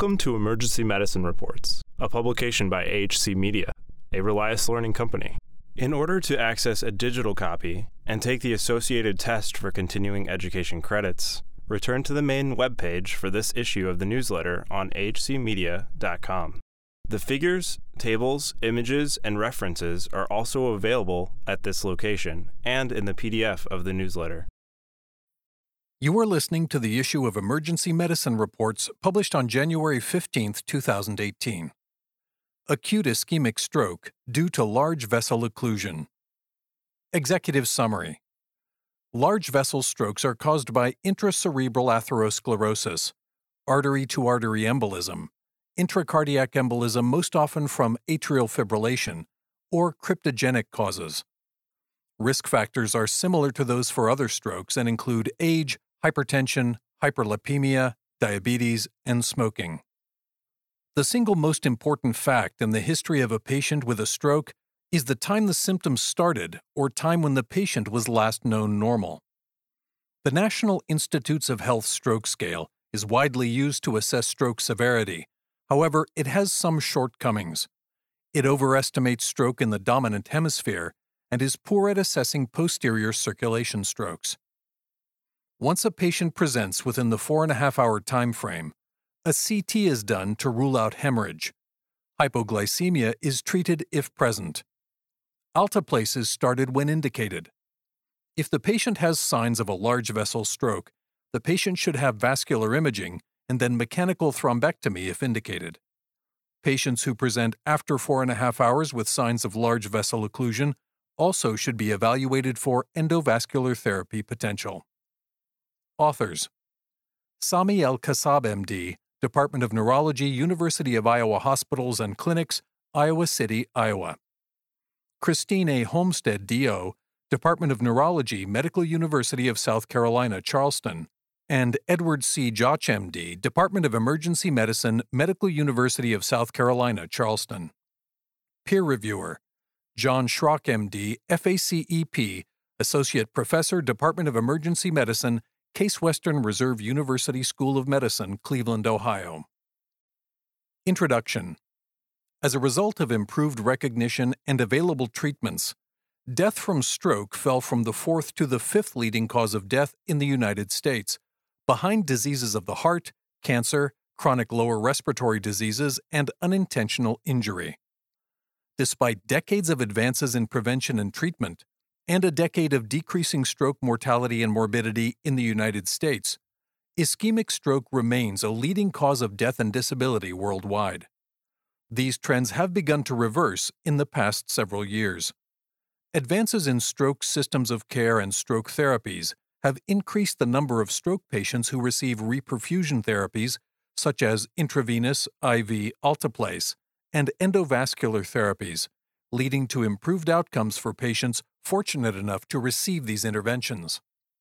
Welcome to Emergency Medicine Reports, a publication by AHC Media, a Relias Learning company. In order to access a digital copy and take the associated test for continuing education credits, return to the main webpage for this issue of the newsletter on ahcmedia.com. The figures, tables, images, and references are also available at this location and in the PDF of the newsletter. You are listening to the issue of Emergency Medicine Reports published on January 15, 2018. Acute ischemic stroke due to large vessel occlusion. Executive summary. Large vessel strokes are caused by intracerebral atherosclerosis, artery-to-artery embolism, intracardiac embolism most often from atrial fibrillation, or cryptogenic causes. Risk factors are similar to those for other strokes and include age, hypertension, hyperlipemia, diabetes, and smoking. The single most important fact in the history of a patient with a stroke is the time the symptoms started or time when the patient was last known normal. The National Institutes of Health Stroke Scale is widely used to assess stroke severity. However, it has some shortcomings. It overestimates stroke in the dominant hemisphere and is poor at assessing posterior circulation strokes. Once a patient presents within the 4.5-hour time frame, a CT is done to rule out hemorrhage. Hypoglycemia is treated if present. Alteplase is started when indicated. If the patient has signs of a large vessel stroke, the patient should have vascular imaging and then mechanical thrombectomy if indicated. Patients who present after 4.5 hours with signs of large vessel occlusion also should be evaluated for endovascular therapy potential. Authors: Sami El-Kassab, MD, Department of Neurology, University of Iowa Hospitals and Clinics, Iowa City, Iowa. Christine A. Homestead, DO, Department of Neurology, Medical University of South Carolina, Charleston, and Edward C. Joch, MD, Department of Emergency Medicine, Medical University of South Carolina, Charleston. Peer Reviewer: John Schrock, MD, FACEP, Associate Professor, Department of Emergency Medicine, Case Western Reserve University School of Medicine, Cleveland, Ohio. Introduction. As a result of improved recognition and available treatments, death from stroke fell from the 4th to the 5th leading cause of death in the United States, behind diseases of the heart, cancer, chronic lower respiratory diseases, and unintentional injury. Despite decades of advances in prevention and treatment, and a decade of decreasing stroke mortality and morbidity in the United States, ischemic stroke remains a leading cause of death and disability worldwide. These trends have begun to reverse in the past several years. Advances in stroke systems of care and stroke therapies have increased the number of stroke patients who receive reperfusion therapies such as intravenous IV alteplase and endovascular therapies, leading to improved outcomes for patients fortunate enough to receive these interventions.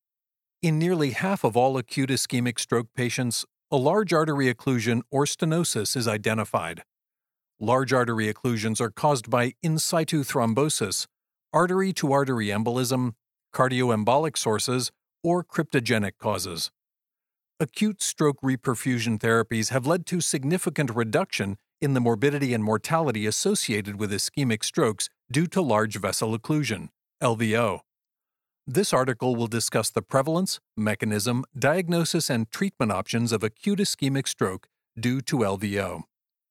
In nearly half of all acute ischemic stroke patients, a large artery occlusion or stenosis is identified. Large artery occlusions are caused by in situ thrombosis, artery-to-artery embolism, cardioembolic sources, or cryptogenic causes. Acute stroke reperfusion therapies have led to significant reduction in the morbidity and mortality associated with ischemic strokes due to large vessel occlusion, LVO. This article will discuss the prevalence, mechanism, diagnosis, and treatment options of acute ischemic stroke due to LVO.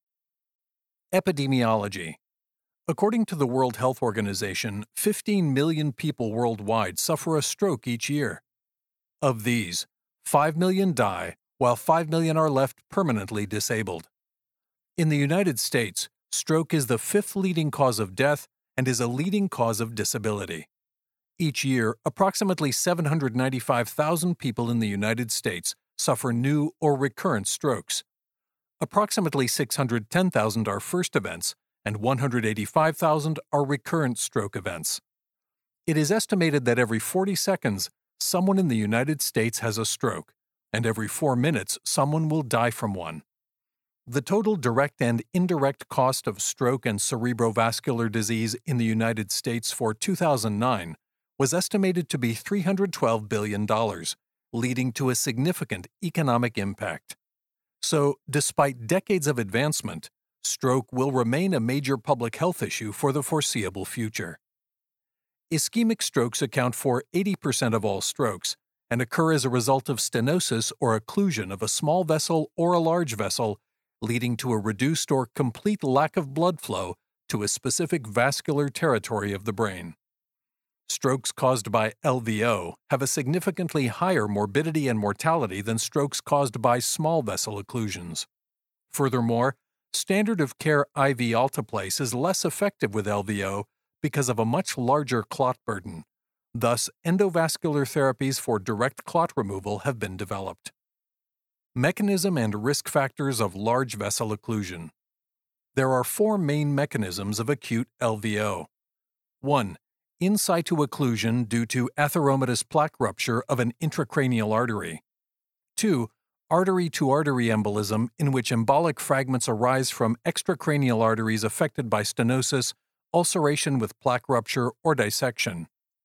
Epidemiology. According to the World Health Organization, 15 million people worldwide suffer a stroke each year. Of these, 5 million die, while 5 million are left permanently disabled. In the United States, stroke is the 5th leading cause of death and is a leading cause of disability. Each year, approximately 795,000 people in the United States suffer new or recurrent strokes. Approximately 610,000 are first events, and 185,000 are recurrent stroke events. It is estimated that every 40 seconds, someone in the United States has a stroke, and every 4 minutes, someone will die from one. The total direct and indirect cost of stroke and cerebrovascular disease in the United States for 2009 was estimated to be $312 billion, leading to a significant economic impact. So, despite decades of advancement, stroke will remain a major public health issue for the foreseeable future. Ischemic strokes account for 80% of all strokes and occur as a result of stenosis or occlusion of a small vessel or a large vessel, leading to a reduced or complete lack of blood flow to a specific vascular territory of the brain. Strokes caused by LVO have a significantly higher morbidity and mortality than strokes caused by small vessel occlusions. Furthermore, standard of care IV alteplase is less effective with LVO because of a much larger clot burden. Thus, endovascular therapies for direct clot removal have been developed. Mechanism and risk factors of large vessel occlusion. There are four main mechanisms of acute LVO. 1. In situ occlusion due to atheromatous plaque rupture of an intracranial artery. 2. Artery-to-artery embolism in which embolic fragments arise from extracranial arteries affected by stenosis, ulceration with plaque rupture, or dissection.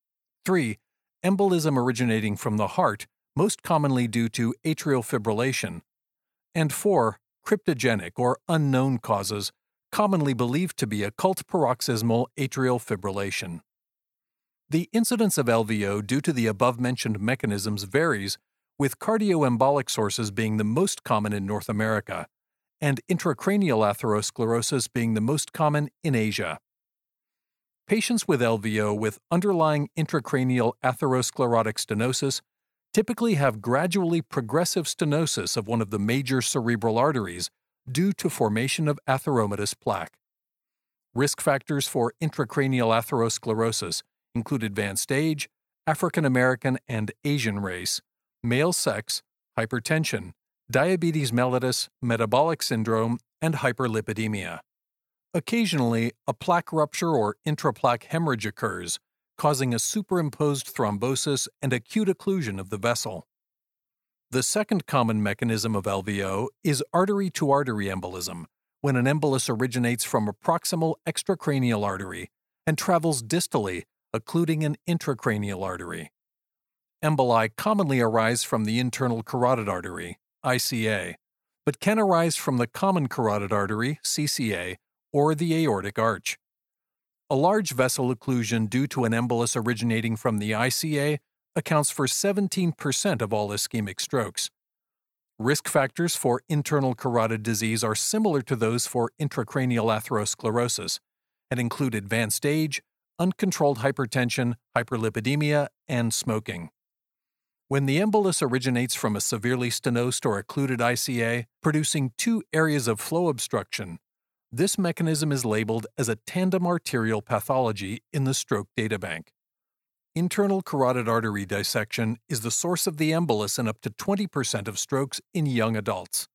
3. Embolism originating from the heart, most commonly due to atrial fibrillation. And 4. Cryptogenic or unknown causes, commonly believed to be occult paroxysmal atrial fibrillation. The incidence of LVO due to the above-mentioned mechanisms varies, with cardioembolic sources being the most common in North America, and intracranial atherosclerosis being the most common in Asia. Patients with LVO with underlying intracranial atherosclerotic stenosis typically have gradually progressive stenosis of one of the major cerebral arteries due to formation of atheromatous plaque. Risk factors for intracranial atherosclerosis include advanced age, African American and Asian race, male sex, hypertension, diabetes mellitus, metabolic syndrome, and hyperlipidemia. Occasionally, a plaque rupture or intraplaque hemorrhage occurs, causing a superimposed thrombosis and acute occlusion of the vessel. The second common mechanism of LVO is artery-to-artery embolism, when an embolus originates from a proximal extracranial artery and travels distally, occluding an intracranial artery. Emboli commonly arise from the internal carotid artery, ICA, but can arise from the common carotid artery, CCA, or the aortic arch. A large vessel occlusion due to an embolus originating from the ICA accounts for 17% of all ischemic strokes. Risk factors for internal carotid disease are similar to those for intracranial atherosclerosis and include advanced age, uncontrolled hypertension, hyperlipidemia, and smoking. When the embolus originates from a severely stenosed or occluded ICA, producing two areas of flow obstruction, this mechanism is labeled as a tandem arterial pathology in the stroke databank. Internal carotid artery dissection is the source of the embolus in up to 20% of strokes in young adults.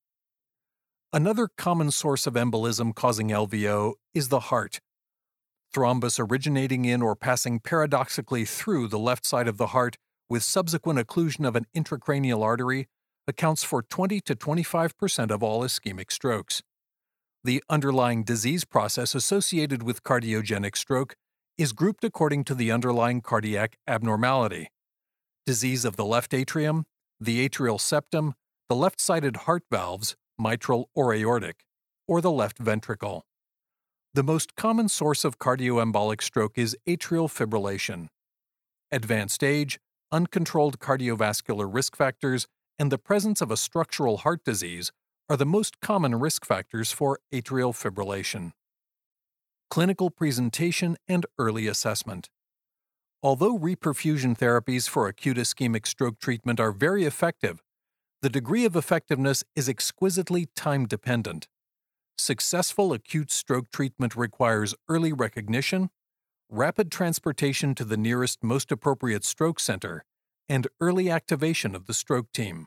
Another common source of embolism causing LVO is the heart. Thrombus originating in or passing paradoxically through the left side of the heart with subsequent occlusion of an intracranial artery accounts for 20 to 25% of all ischemic strokes. The underlying disease process associated with cardiogenic stroke is grouped according to the underlying cardiac abnormality: disease of the left atrium, the atrial septum, the left-sided heart valves, mitral or aortic, or the left ventricle. The most common source of cardioembolic stroke is atrial fibrillation. Advanced age, uncontrolled cardiovascular risk factors, and the presence of a structural heart disease are the most common risk factors for atrial fibrillation. Clinical presentation and early assessment. Although reperfusion therapies for acute ischemic stroke treatment are very effective, the degree of effectiveness is exquisitely time-dependent. Successful acute stroke treatment requires early recognition, rapid transportation to the nearest most appropriate stroke center, and early activation of the stroke team.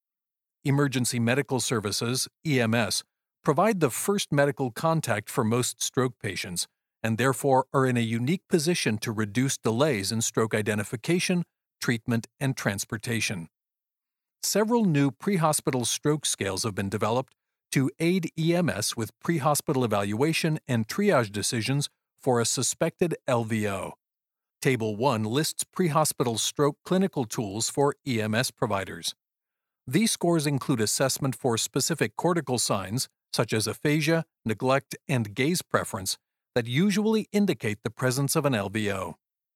Emergency medical services, EMS, provide the first medical contact for most stroke patients and therefore are in a unique position to reduce delays in stroke identification, treatment, and transportation. Several new pre-hospital stroke scales have been developed to aid EMS with pre-hospital evaluation and triage decisions for a suspected LVO. Table 1 lists pre-hospital stroke clinical tools for EMS providers. These scores include assessment for specific cortical signs, such as aphasia, neglect, and gaze preference, that usually indicate the presence of an LVO.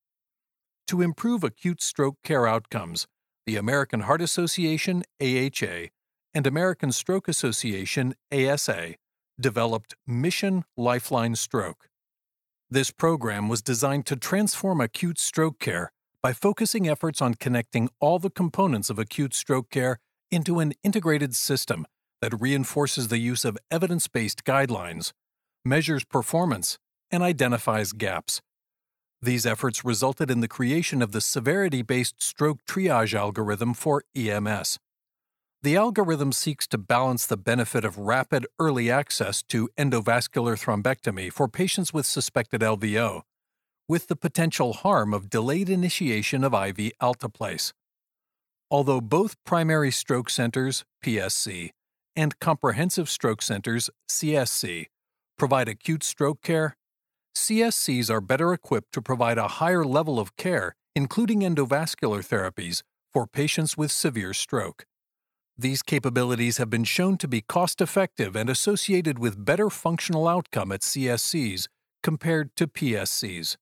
To improve acute stroke care outcomes, the American Heart Association, AHA, and American Stroke Association, ASA, developed Mission Lifeline Stroke. This program was designed to transform acute stroke care by focusing efforts on connecting all the components of acute stroke care into an integrated system that reinforces the use of evidence-based guidelines, measures performance, and identifies gaps. These efforts resulted in the creation of the severity-based stroke triage algorithm for EMS. The algorithm seeks to balance the benefit of rapid early access to endovascular thrombectomy for patients with suspected LVO, with the potential harm of delayed initiation of IV alteplase. Although both primary stroke centers, PSC, and comprehensive stroke centers, CSC, provide acute stroke care, CSCs are better equipped to provide a higher level of care, including endovascular therapies, for patients with severe stroke. These capabilities have been shown to be cost-effective and associated with better functional outcome at CSCs compared to PSCs.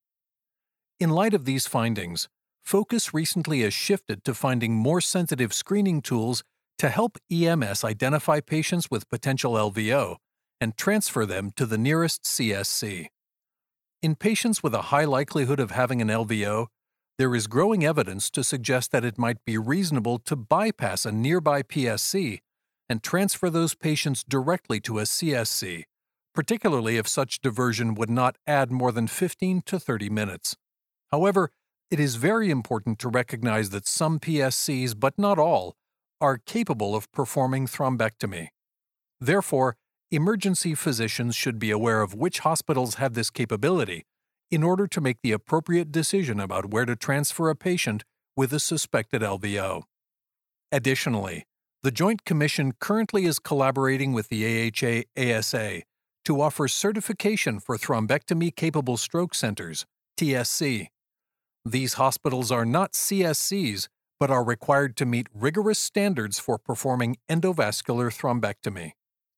In light of these findings, focus recently has shifted to finding more sensitive screening tools to help EMS identify patients with potential LVO and transfer them to the nearest CSC. In patients with a high likelihood of having an LVO, there is growing evidence to suggest that it might be reasonable to bypass a nearby PSC and transfer those patients directly to a CSC, particularly if such diversion would not add more than 15 to 30 minutes. However, it is very important to recognize that some PSCs, but not all, are capable of performing thrombectomy. Therefore, emergency physicians should be aware of which hospitals have this capability in order to make the appropriate decision about where to transfer a patient with a suspected LVO. Additionally, the Joint Commission currently is collaborating with the AHA-ASA to offer certification for thrombectomy-capable stroke centers, TSC. These hospitals are not CSCs, but are required to meet rigorous standards for performing endovascular thrombectomy.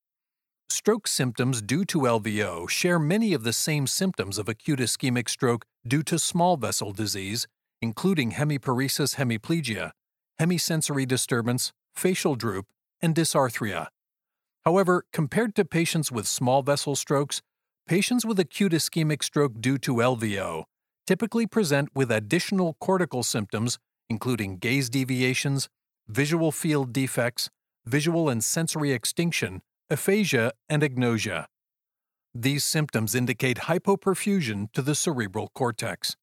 Stroke symptoms due to LVO share many of the same symptoms of acute ischemic stroke due to small vessel disease, including hemiparesis hemiplegia, hemisensory disturbance, facial droop, and dysarthria. However, compared to patients with small vessel strokes, patients with acute ischemic stroke due to LVO typically present with additional cortical symptoms, including gaze deviations, visual field defects, visual and sensory extinction, aphasia, and agnosia. These symptoms indicate hypoperfusion to the cerebral cortex.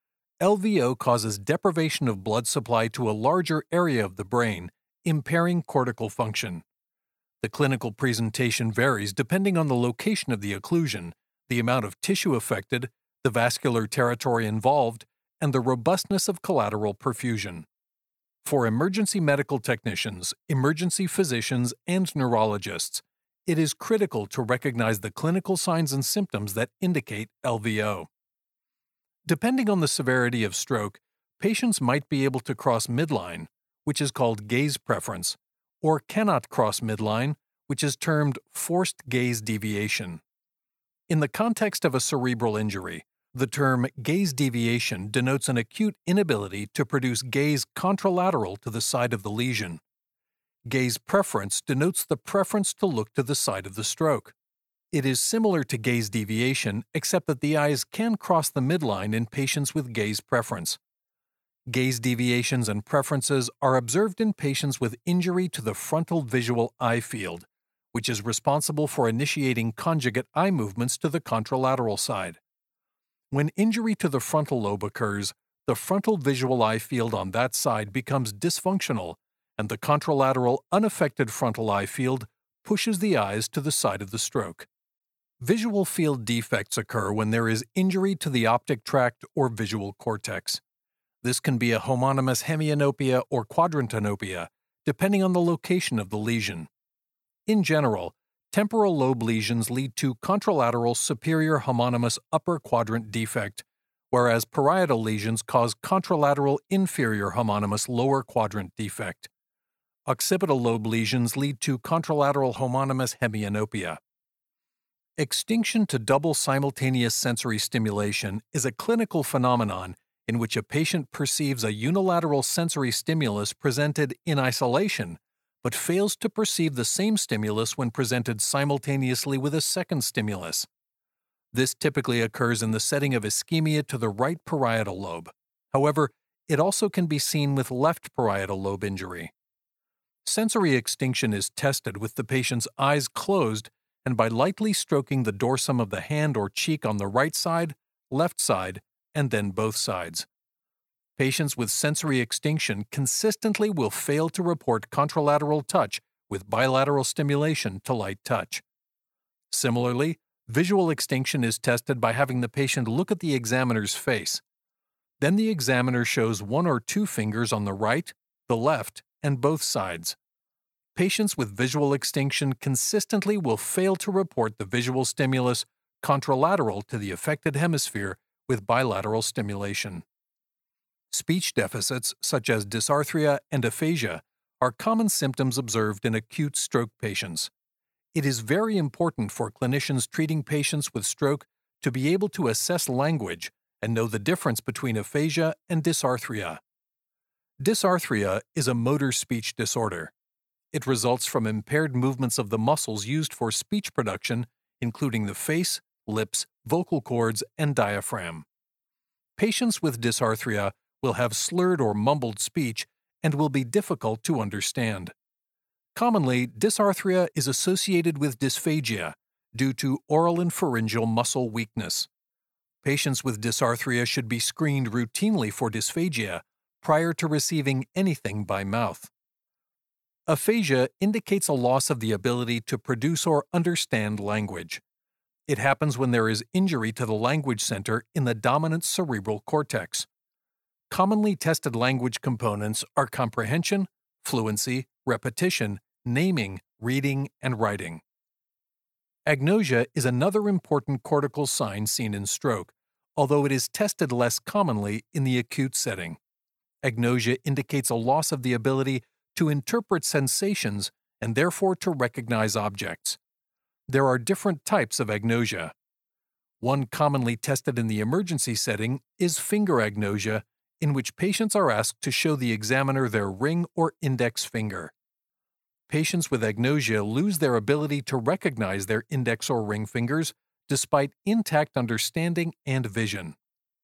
LVO causes deprivation of blood supply to a larger area of the brain, impairing cortical function. The clinical presentation varies depending on the location of the occlusion, the amount of tissue affected, the vascular territory involved, and the robustness of collateral perfusion. For emergency medical technicians, emergency physicians, and neurologists, it is critical to recognize the clinical signs and symptoms that indicate LVO. Depending on the severity of stroke, patients might be able to cross midline, which is called gaze preference, or cannot cross midline, which is termed forced gaze deviation. In the context of a cerebral injury, the term gaze deviation denotes an acute inability to produce gaze contralateral to the side of the lesion. Gaze preference denotes the preference to look to the side of the stroke. It is similar to gaze deviation, except that the eyes can cross the midline in patients with gaze preference. Gaze deviations and preferences are observed in patients with injury to the frontal visual eye field, which is responsible for initiating conjugate eye movements to the contralateral side. When injury to the frontal lobe occurs, the frontal visual eye field on that side becomes dysfunctional, and the contralateral unaffected frontal eye field pushes the eyes to the side of the stroke. Visual field defects occur when there is injury to the optic tract or visual cortex. This can be a homonymous hemianopia or quadrantanopia, depending on the location of the lesion. In general, temporal lobe lesions lead to contralateral superior homonymous upper quadrant defect, whereas parietal lesions cause contralateral inferior homonymous lower quadrant defect. Occipital lobe lesions lead to contralateral homonymous hemianopia. Extinction to double simultaneous sensory stimulation is a clinical phenomenon in which a patient perceives a unilateral sensory stimulus presented in isolation, but fails to perceive the same stimulus when presented simultaneously with a second stimulus. This typically occurs in the setting of ischemia to the right parietal lobe. However, it also can be seen with left parietal lobe injury. Sensory extinction is tested with the patient's eyes closed and by lightly stroking the dorsum of the hand or cheek on the right side, left side, and then both sides. Patients with sensory extinction consistently will fail to report contralateral touch with bilateral stimulation to light touch. Similarly, visual extinction is tested by having the patient look at the examiner's face. Then the examiner shows one or two fingers on the right, the left, and both sides. Patients with visual extinction consistently will fail to report the visual stimulus contralateral to the affected hemisphere with bilateral stimulation. Speech deficits, such as dysarthria and aphasia, are common symptoms observed in acute stroke patients. It is very important for clinicians treating patients with stroke to be able to assess language and know the difference between aphasia and dysarthria. Dysarthria is a motor speech disorder. It results from impaired movements of the muscles used for speech production, including the face, lips, vocal cords, and diaphragm. Patients with dysarthria will have slurred or mumbled speech and will be difficult to understand. Commonly, dysarthria is associated with dysphagia due to oral and pharyngeal muscle weakness. Patients with dysarthria should be screened routinely for dysphagia prior to receiving anything by mouth. Aphasia indicates a loss of the ability to produce or understand language. It happens when there is injury to the language center in the dominant cerebral cortex. Commonly tested language components are comprehension, fluency, repetition, naming, reading, and writing. Agnosia is another important cortical sign seen in stroke, although it is tested less commonly in the acute setting. Agnosia indicates a loss of the ability to interpret sensations and therefore to recognize objects. There are different types of agnosia. One commonly tested in the emergency setting is finger agnosia, in which patients are asked to show the examiner their ring or index finger. Patients with agnosia lose their ability to recognize their index or ring fingers despite intact understanding and vision.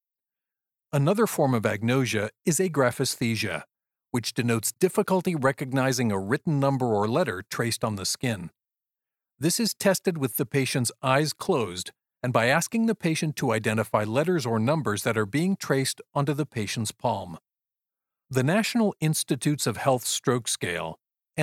Another form of agnosia is agraphesthesia, which denotes difficulty recognizing a written number or letter traced on the skin. This is tested with the patient's eyes closed and by asking the patient to identify letters or numbers that are being traced onto the patient's palm. The National Institutes of Health Stroke Scale,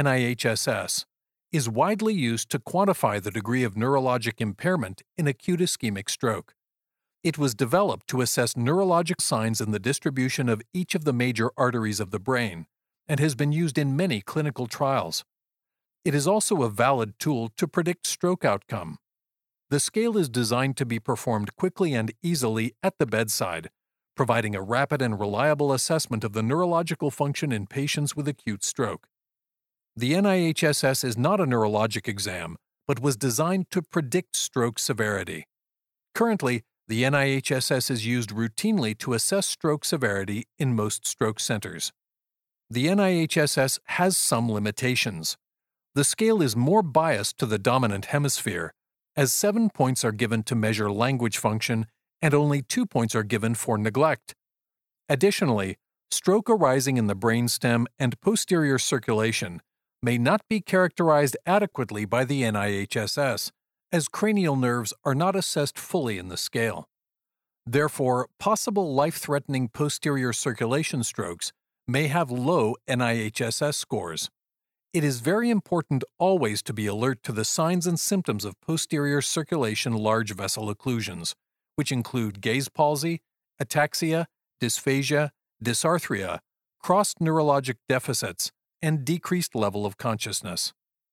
NIHSS, is widely used to quantify the degree of neurologic impairment in acute ischemic stroke. It was developed to assess neurologic signs in the distribution of each of the major arteries of the brain and has been used in many clinical trials. It is also a valid tool to predict stroke outcome. The scale is designed to be performed quickly and easily at the bedside, providing a rapid and reliable assessment of the neurological function in patients with acute stroke. The NIHSS is not a neurologic exam, but was designed to predict stroke severity. Currently, the NIHSS is used routinely to assess stroke severity in most stroke centers. The NIHSS has some limitations. The scale is more biased to the dominant hemisphere, as 7 points are given to measure language function and only 2 points are given for neglect. Additionally, stroke arising in the brainstem and posterior circulation may not be characterized adequately by the NIHSS, as cranial nerves are not assessed fully in the scale. Therefore, possible life-threatening posterior circulation strokes may have low NIHSS scores. It is very important always to be alert to the signs and symptoms of posterior circulation large vessel occlusions, which include gaze palsy, ataxia, dysphagia, dysarthria, crossed neurologic deficits, and decreased level of consciousness.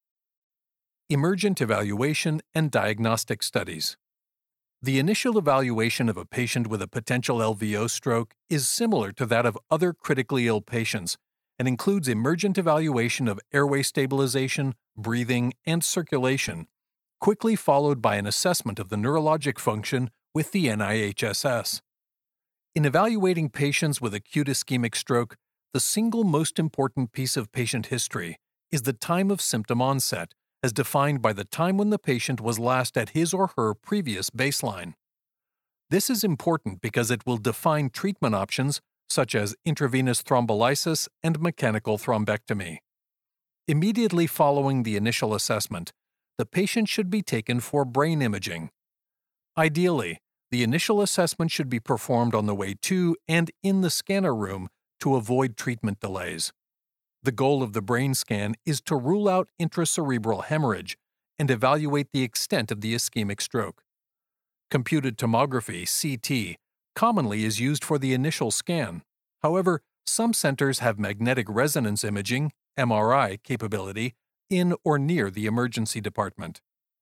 Emergent evaluation and diagnostic studies. The initial evaluation of a patient with a potential LVO stroke is similar to that of other critically ill patients and includes emergent evaluation of airway stabilization, breathing, and circulation, quickly followed by an assessment of the neurologic function with the NIHSS. In evaluating patients with acute ischemic stroke, the single most important piece of patient history is the time of symptom onset, as defined by the time when the patient was last at his or her previous baseline. This is important because it will define treatment options such as intravenous thrombolysis and mechanical thrombectomy. Immediately following the initial assessment, the patient should be taken for brain imaging. Ideally, the initial assessment should be performed on the way to and in the scanner room to avoid treatment delays. The goal of the brain scan is to rule out intracerebral hemorrhage and evaluate the extent of the ischemic stroke. Computed tomography, CT, commonly is used for the initial scan. However, some centers have magnetic resonance imaging, MRI, capability in or near the emergency department.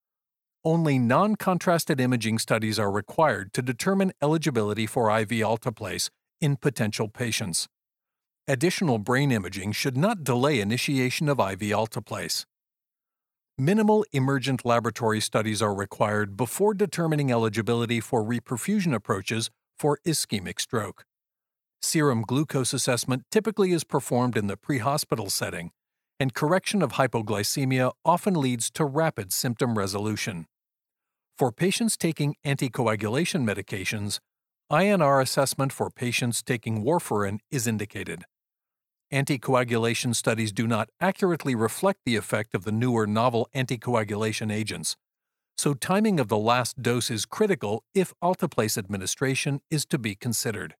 Only non-contrasted imaging studies are required to determine eligibility for IV alteplase in potential patients. Additional brain imaging should not delay initiation of IV alteplase. Minimal emergent laboratory studies are required before determining eligibility for reperfusion approaches for ischemic stroke. Serum glucose assessment typically is performed in the pre-hospital setting, and correction of hypoglycemia often leads to rapid symptom resolution. For patients taking anticoagulation medications, INR assessment for patients taking warfarin is indicated. Anticoagulation studies do not accurately reflect the effect of the newer novel anticoagulation agents, so timing of the last dose is critical if alteplase administration is to be considered.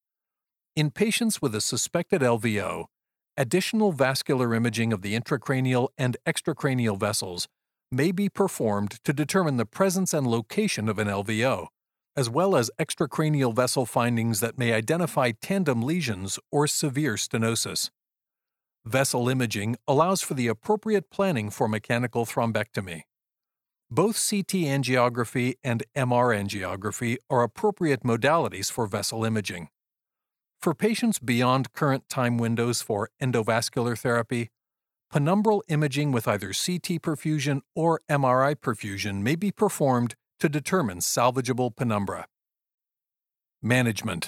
In patients with a suspected LVO, additional vascular imaging of the intracranial and extracranial vessels may be performed to determine the presence and location of an LVO, as well as extracranial vessel findings that may identify tandem lesions or severe stenosis. Vessel imaging allows for the appropriate planning for mechanical thrombectomy. Both CT angiography and MR angiography are appropriate modalities for vessel imaging. For patients beyond current time windows for endovascular therapy, penumbral imaging with either CT perfusion or MRI perfusion may be performed to determine salvageable penumbra. Management.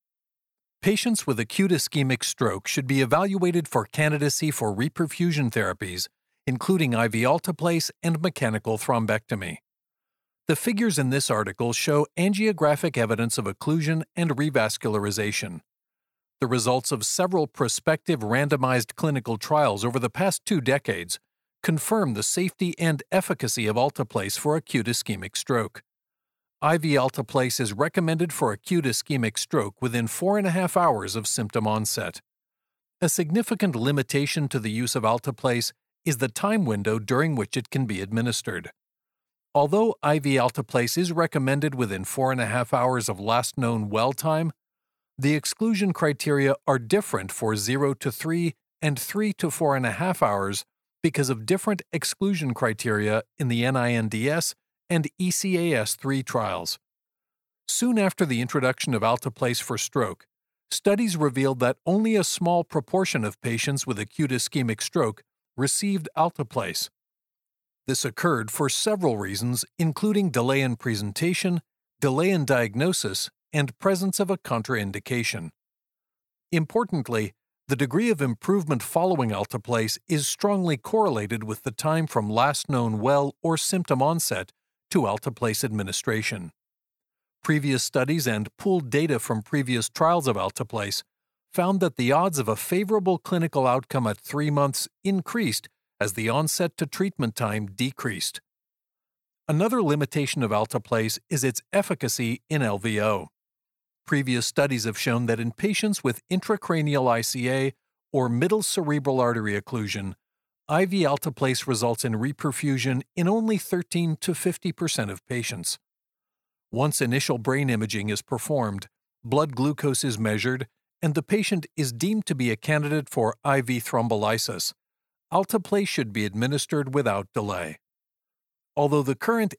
Patients with acute ischemic stroke should be evaluated for candidacy for reperfusion therapies, including IV alteplase and mechanical thrombectomy. The figures in this article show angiographic evidence of occlusion and revascularization. The results of several prospective randomized clinical trials over the past 2 decades confirm the safety and efficacy of alteplase for acute ischemic stroke. IV alteplase is recommended for acute ischemic stroke within 4.5 hours of symptom onset. A significant limitation to the use of alteplase is the time window during which it can be administered. Although IV alteplase is recommended within 4.5 hours of last known well time, the exclusion criteria are different for 0 to 3 and 3 to 4.5 hours because of different exclusion criteria in the NINDS and ECAS-3 trials. Soon after the introduction of alteplase for stroke, studies revealed that only a small proportion of patients with acute ischemic stroke received alteplase. This occurred for several reasons, including delay in presentation, delay in diagnosis, and presence of a contraindication. Importantly, the degree of improvement following alteplase is strongly correlated with the time from last known well or symptom onset to alteplase administration. Previous studies and pooled data from previous trials of alteplase found that the odds of a favorable clinical outcome at 3 months increased as the onset to treatment time decreased. Another limitation of alteplase is its efficacy in LVO. Previous studies have shown that in patients with intracranial ICA or middle cerebral artery occlusion, IV alteplase results in reperfusion in only 13 to 50% of patients. Once initial brain imaging is performed, blood glucose is measured, and the patient is deemed to be a candidate for IV thrombolysis, alteplase should be administered without delay. Although the current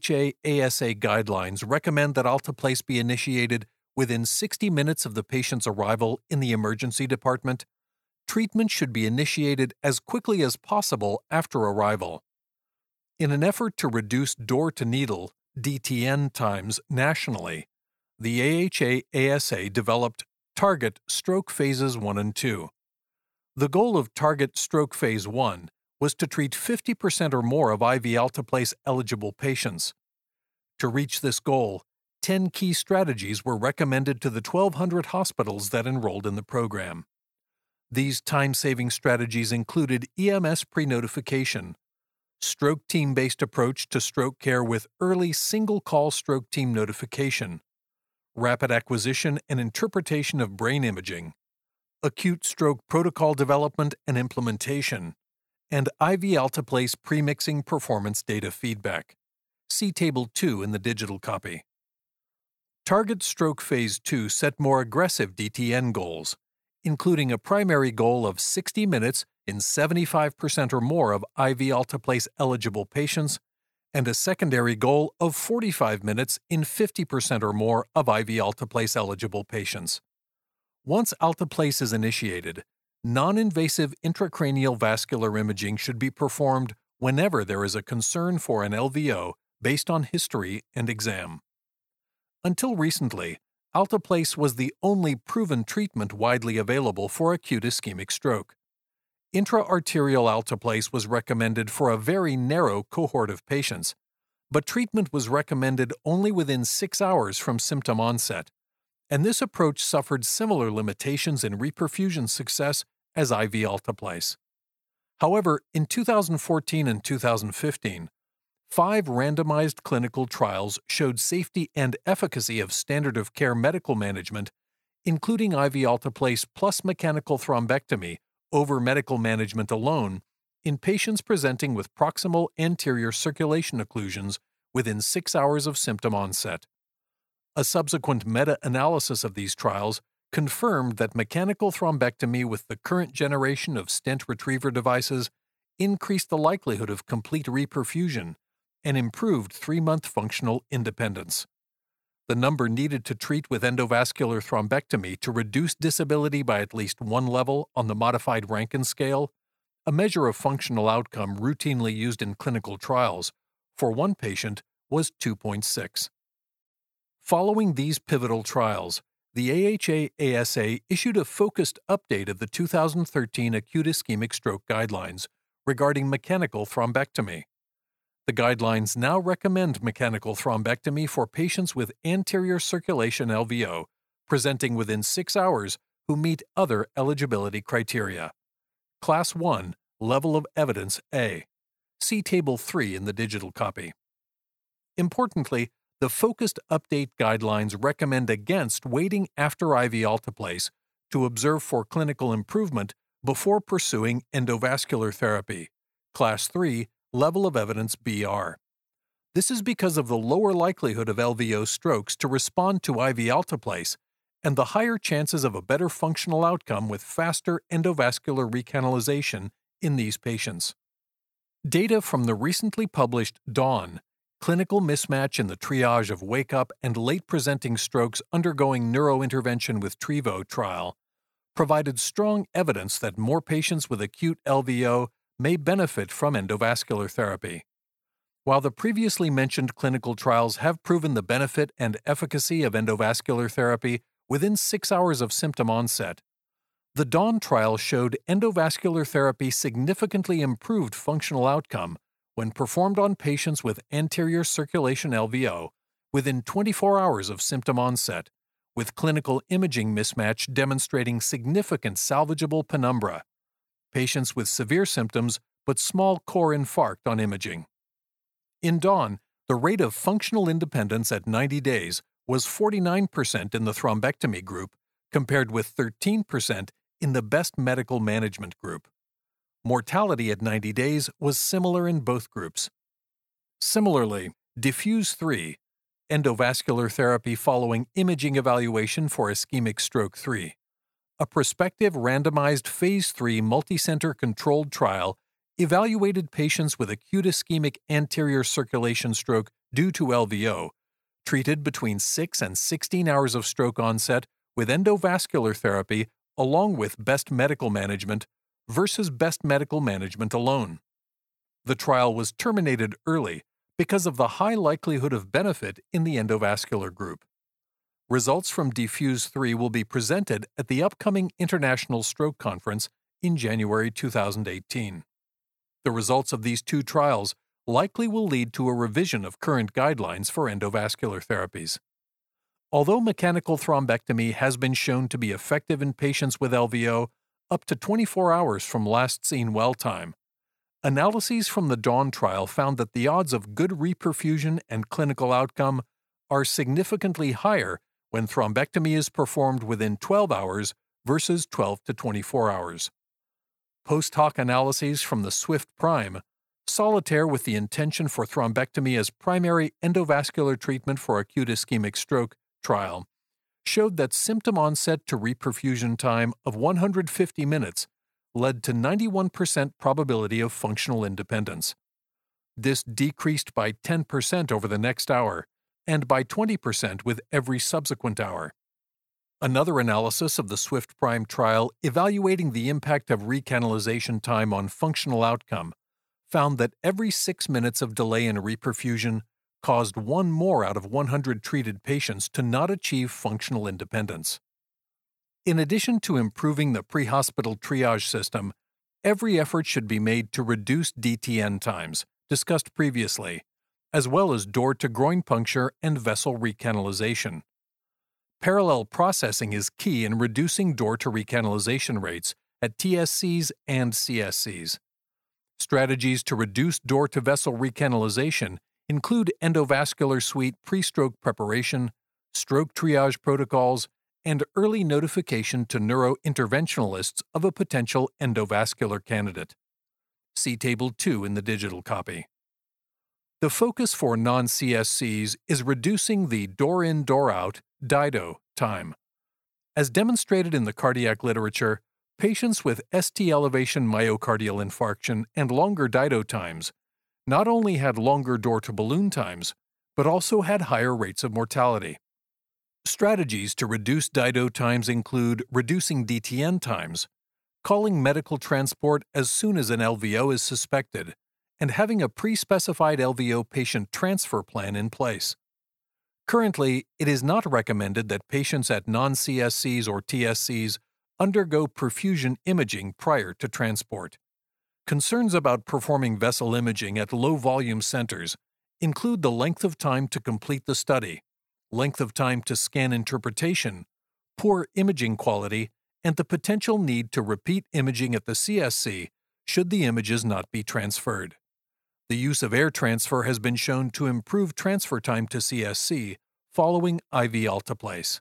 AHA-ASA guidelines recommend that alteplase be initiated within 60 minutes of the patient's arrival in the emergency department, treatment should be initiated as quickly as possible after arrival. In an effort to reduce door-to-needle (DTN) times nationally, the AHA-ASA developed Target Stroke Phases 1 and 2. The goal of Target Stroke Phase 1 was to treat 50% or more of IV alteplase-eligible patients. To reach this goal, 10 key strategies were recommended to the 1,200 hospitals that enrolled in the program. These time-saving strategies included EMS pre-notification, stroke team-based approach to stroke care with early single-call stroke team notification, rapid acquisition and interpretation of brain imaging, acute stroke protocol development and implementation, and IV alteplase premixing performance data feedback. See Table 2 in the digital copy. Target Stroke Phase 2 set more aggressive DTN goals, including a primary goal of 60 minutes in 75% or more of IV alteplase-eligible patients and a secondary goal of 45 minutes in 50% or more of IV alteplase-eligible patients. Once alteplase is initiated, non-invasive intracranial vascular imaging should be performed whenever there is a concern for an LVO based on history and exam. Until recently, alteplase was the only proven treatment widely available for acute ischemic stroke. Intra-arterial alteplase was recommended for a very narrow cohort of patients, but treatment was recommended only within 6 hours from symptom onset, and this approach suffered similar limitations in reperfusion success as IV alteplase. However, in 2014 and 2015, 5 randomized clinical trials showed safety and efficacy of standard of care medical management, including IV alteplase plus mechanical thrombectomy over medical management alone in patients presenting with proximal anterior circulation occlusions within 6 hours of symptom onset. A subsequent meta-analysis of these trials confirmed that mechanical thrombectomy with the current generation of stent retriever devices increased the likelihood of complete reperfusion and improved 3-month functional independence. The number needed to treat with endovascular thrombectomy to reduce disability by at least 1 level on the modified Rankin scale, a measure of functional outcome routinely used in clinical trials, for one patient was 2.6. Following these pivotal trials, the AHA-ASA issued a focused update of the 2013 Acute Ischemic Stroke Guidelines regarding mechanical thrombectomy. The guidelines now recommend mechanical thrombectomy for patients with anterior circulation LVO presenting within 6 hours who meet other eligibility criteria. Class 1, Level of Evidence A. See Table 3 in the digital copy. Importantly, the focused update guidelines recommend against waiting after IV alteplase to observe for clinical improvement before pursuing endovascular therapy. Class 3, Level of Evidence BR. This is because of the lower likelihood of LVO strokes to respond to IV alteplase and the higher chances of a better functional outcome with faster endovascular recanalization in these patients. Data from the recently published DAWN, Clinical Mismatch in the Triage of Wake-Up and Late-Presenting Strokes Undergoing Neurointervention with Trevo trial, provided strong evidence that more patients with acute LVO may benefit from endovascular therapy. While the previously mentioned clinical trials have proven the benefit and efficacy of endovascular therapy within 6 hours of symptom onset, the DAWN trial showed endovascular therapy significantly improved functional outcome when performed on patients with anterior circulation LVO within 24 hours of symptom onset, with clinical imaging mismatch demonstrating significant salvageable penumbra, patients with severe symptoms but small core infarct on imaging. In DAWN, the rate of functional independence at 90 days was 49% in the thrombectomy group, compared with 13% in the best medical management group. Mortality at 90 days was similar in both groups. Similarly, Diffuse 3, Endovascular Therapy Following Imaging Evaluation for Ischemic Stroke 3, a prospective randomized Phase 3 multicenter controlled trial evaluated patients with acute ischemic anterior circulation stroke due to LVO, treated between 6 and 16 hours of stroke onset with endovascular therapy along with best medical management versus best medical management alone. The trial was terminated early because of the high likelihood of benefit in the endovascular group. Results from DEFUSE 3 will be presented at the upcoming International Stroke Conference in January 2018. The results of these two trials likely will lead to a revision of current guidelines for endovascular therapies. Although mechanical thrombectomy has been shown to be effective in patients with LVO up to 24 hours from last seen well time, analyses from the DAWN trial found that the odds of good reperfusion and clinical outcome are significantly higher when thrombectomy is performed within 12 hours versus 12 to 24 hours. Post-hoc analyses from the SWIFT Prime, solitaire with the intention for thrombectomy as primary endovascular treatment for acute ischemic stroke trial, showed that symptom onset to reperfusion time of 150 minutes led to 91% probability of functional independence. This decreased by 10% over the next hour and by 20% with every subsequent hour. Another analysis of the SWIFT Prime trial evaluating the impact of recanalization time on functional outcome found that every 6 minutes of delay in reperfusion caused one more out of 100 treated patients to not achieve functional independence. In addition to improving the pre-hospital triage system, every effort should be made to reduce DTN times, discussed previously, as well as door-to-groin puncture and vessel recanalization. Parallel processing is key in reducing door-to-recanalization rates at TSCs and CSCs. Strategies to reduce door-to-vessel recanalization include endovascular suite pre-stroke preparation, stroke triage protocols, and early notification to neurointerventionalists of a potential endovascular candidate. See Table 2 in the digital copy. The focus for non-CSCs is reducing the door-in, door-out (DIDO) time. As demonstrated in the cardiac literature, patients with ST elevation myocardial infarction and longer DIDO times not only had longer door-to-balloon times, but also had higher rates of mortality. Strategies to reduce DIDO times include reducing DTN times, calling medical transport as soon as an LVO is suspected, and having a pre-specified LVO patient transfer plan in place. Currently, it is not recommended that patients at non-CSCs or TSCs undergo perfusion imaging prior to transport. Concerns about performing vessel imaging at low-volume centers include the length of time to complete the study, length of time to scan interpretation, poor imaging quality, and the potential need to repeat imaging at the CSC should the images not be transferred. The use of air transfer has been shown to improve transfer time to CSC following IV alteplase.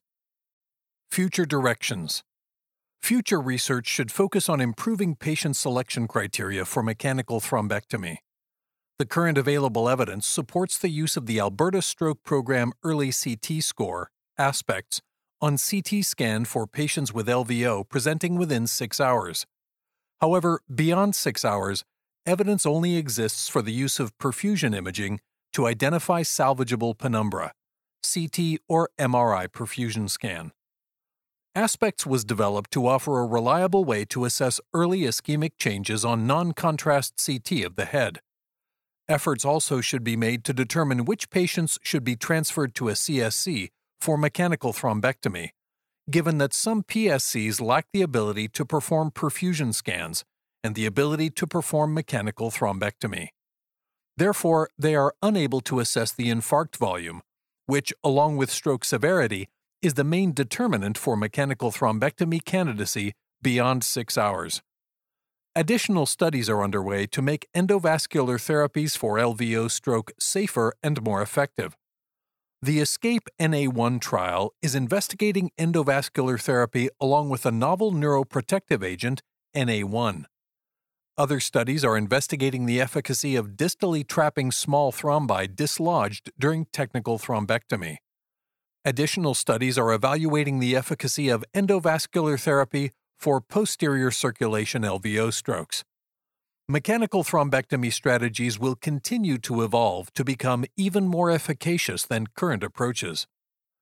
Future directions. Future research should focus on improving patient selection criteria for mechanical thrombectomy. The current available evidence supports the use of the Alberta Stroke Program Early CT Score, ASPECTS, on CT scan for patients with LVO presenting within 6 hours. However, beyond 6 hours, evidence only exists for the use of perfusion imaging to identify salvageable penumbra, CT or MRI perfusion scan. ASPECTS was developed to offer a reliable way to assess early ischemic changes on non-contrast CT of the head. Efforts also should be made to determine which patients should be transferred to a CSC for mechanical thrombectomy, given that some PSCs lack the ability to perform perfusion scans and the ability to perform mechanical thrombectomy. Therefore, they are unable to assess the infarct volume, which, along with stroke severity, is the main determinant for mechanical thrombectomy candidacy beyond 6 hours. Additional studies are underway to make endovascular therapies for LVO stroke safer and more effective. The ESCAPE NA1 trial is investigating endovascular therapy along with a novel neuroprotective agent, NA1. Other studies are investigating the efficacy of distally trapping small thrombi dislodged during technical thrombectomy. Additional studies are evaluating the efficacy of endovascular therapy for posterior circulation LVO strokes. Mechanical thrombectomy strategies will continue to evolve to become even more efficacious than current approaches.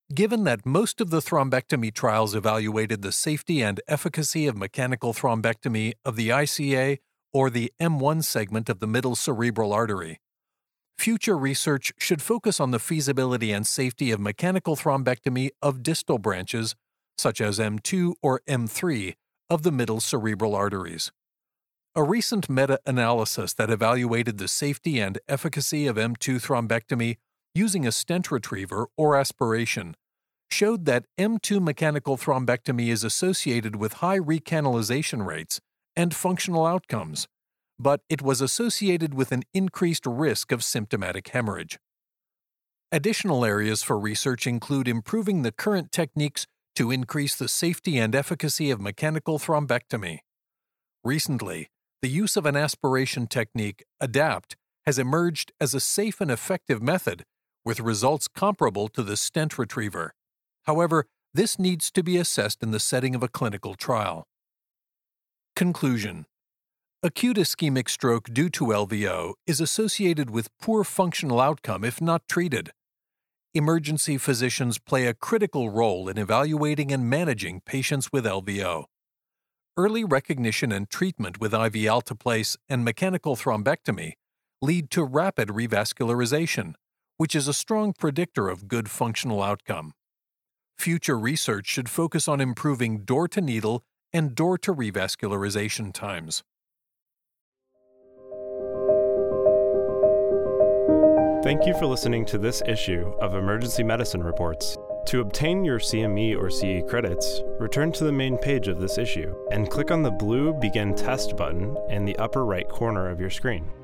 Given that most of the thrombectomy trials evaluated the safety and efficacy of mechanical thrombectomy of the ICA or the M1 segment of the middle cerebral artery, future research should focus on the feasibility and safety of mechanical thrombectomy of distal branches, such as M2 or M3, of the middle cerebral arteries. A recent meta-analysis that evaluated the safety and efficacy of M2 thrombectomy using a stent retriever or aspiration showed that M2 mechanical thrombectomy is associated with high recanalization rates and functional outcomes, but it was associated with an increased risk of symptomatic hemorrhage. Additional areas for research include improving the current techniques to increase the safety and efficacy of mechanical thrombectomy. Recently, the use of an aspiration technique, ADAPT, has emerged as a safe and effective method with results comparable to the stent retriever. However, this needs to be assessed in the setting of a clinical trial. Conclusion: acute ischemic stroke due to LVO is associated with poor functional outcome if not treated. Emergency physicians play a critical role in evaluating and managing patients with LVO. Early recognition and treatment with IV alteplase and mechanical thrombectomy lead to rapid revascularization, which is a strong predictor of good functional outcome. Future research should focus on improving door-to-needle and door-to-revascularization times. Thank you for listening to this issue of Emergency Medicine Reports. To obtain your CME or CE credits, return to the main page of this issue and click on the blue Begin Test button in the upper right corner of your screen.